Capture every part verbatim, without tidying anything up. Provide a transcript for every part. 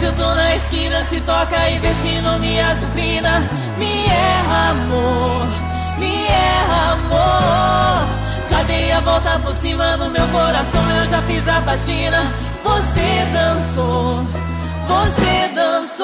eu tô na esquina, se toca e vê se não me azucrina. Me erra, amor, me erra, amor. Já dei a volta por cima no meu coração, eu já fiz a faxina. Você dançou, você dançou.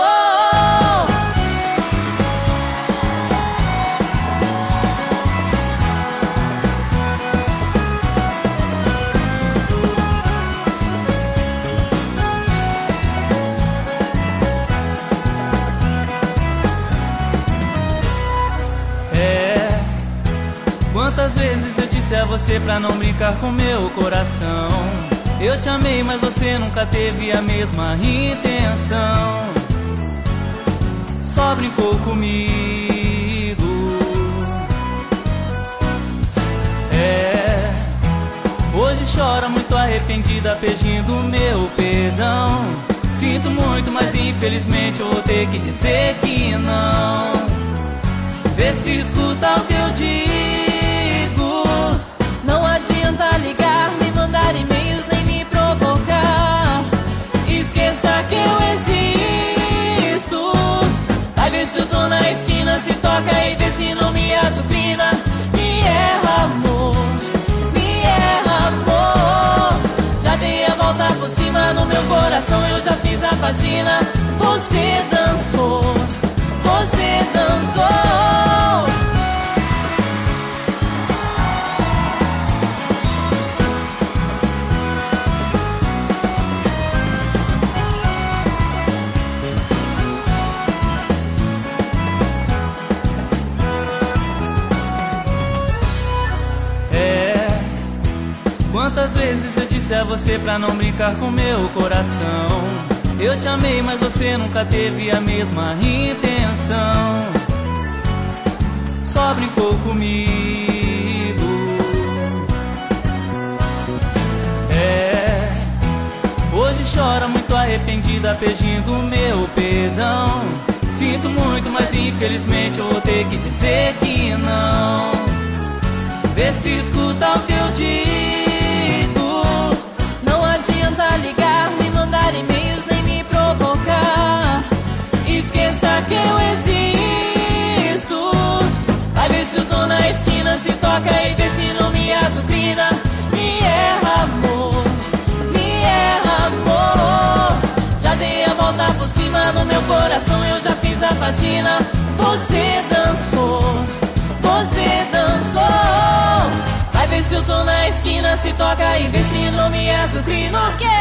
Quantas vezes eu disse a você pra não brincar com meu coração? Eu te amei, mas você nunca teve a mesma intenção. Só brincou comigo. É, hoje chora muito arrependida pedindo meu perdão. Sinto muito, mas infelizmente eu vou ter que dizer que não. Vê se escuta o que eu digo. Não adianta ligar, me mandar e-mails, nem me provocar. Esqueça que eu existo. Vai ver se eu tô na esquina, se toca e vê se não me azucrina. Me erra, amor, me erra, amor. Já dei a volta por cima no meu coração, eu já fiz a faxina. Você dançou, você dançou. Quantas vezes eu disse a você pra não brincar com meu coração? Eu te amei, mas você nunca teve a mesma intenção. Só brincou comigo. É, hoje chora muito arrependida pedindo meu perdão. Sinto muito, mas infelizmente eu vou ter que dizer que não. Vê se escuta o que eu digo. Não adianta ligar, me mandar e-mails, nem me provocar. Esqueça que eu existo. Vai ver se eu tô na esquina, se toca e vê se não me azucrina. Me erra, amor, me erra, amor. Já dei a volta por cima no meu coração, eu já fiz a faxina. Você dançou, você dançou. Vai ver se eu tô na esquina, se toca e vê se não me azucrina. O quê?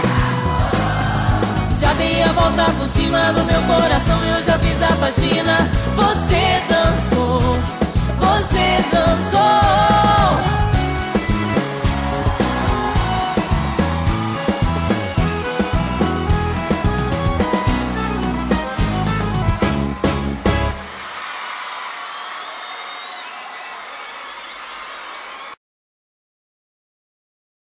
Já dei a volta por cima do meu coração, eu já fiz a faxina.